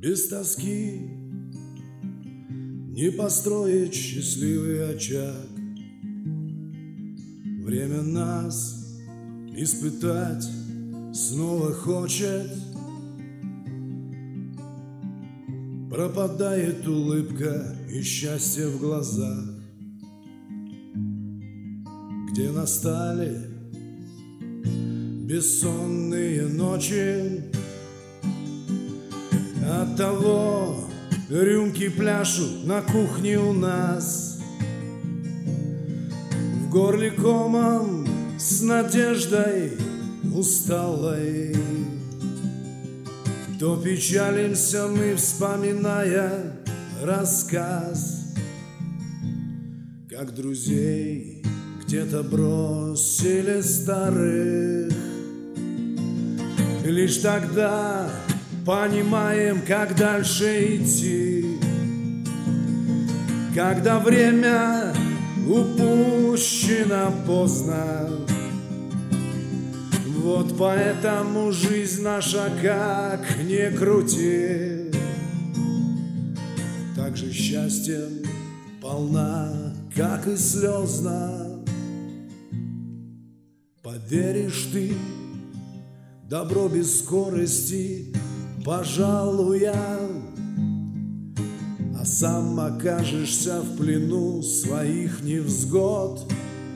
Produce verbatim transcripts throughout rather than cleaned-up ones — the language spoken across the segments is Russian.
без тоски не построить счастливый очаг. Время нас испытать снова хочет. Пропадает улыбка и счастье в глазах, где настали бессонные ночи. Оттого рюмки пляшут на кухне у нас, в горле комом с надеждой усталой. То печалимся мы, вспоминая рассказ, как друзей где-то бросили старых. Лишь тогда понимаем, как дальше идти, когда время упущено поздно. Вот поэтому жизнь наша, как ни крути, так же счастьем полна, как и слезна. Поверишь ты, добро без скорости, пожалуй, я, а сам окажешься в плену своих невзгод.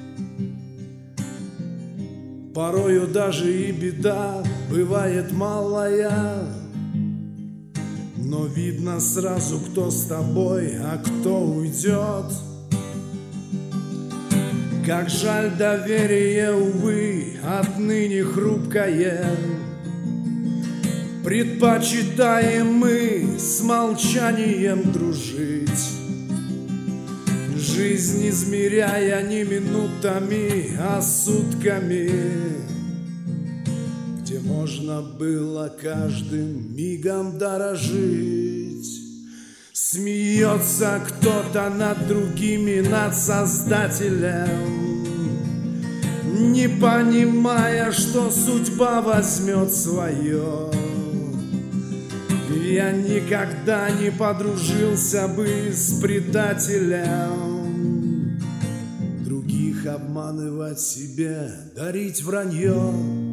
Порою даже и беда бывает малая, но видно сразу, кто с тобой, а кто уйдет. Как жаль, доверие, увы, отныне хрупкое. Предпочитаем мы с молчанием дружить, жизнь измеряя не минутами, а сутками, где можно было каждым мигом дорожить. Смеется кто-то над другими, над Создателем, не понимая, что судьба возьмет свое. Я никогда не подружился бы с предателем, других обманывать себе, дарить вранье.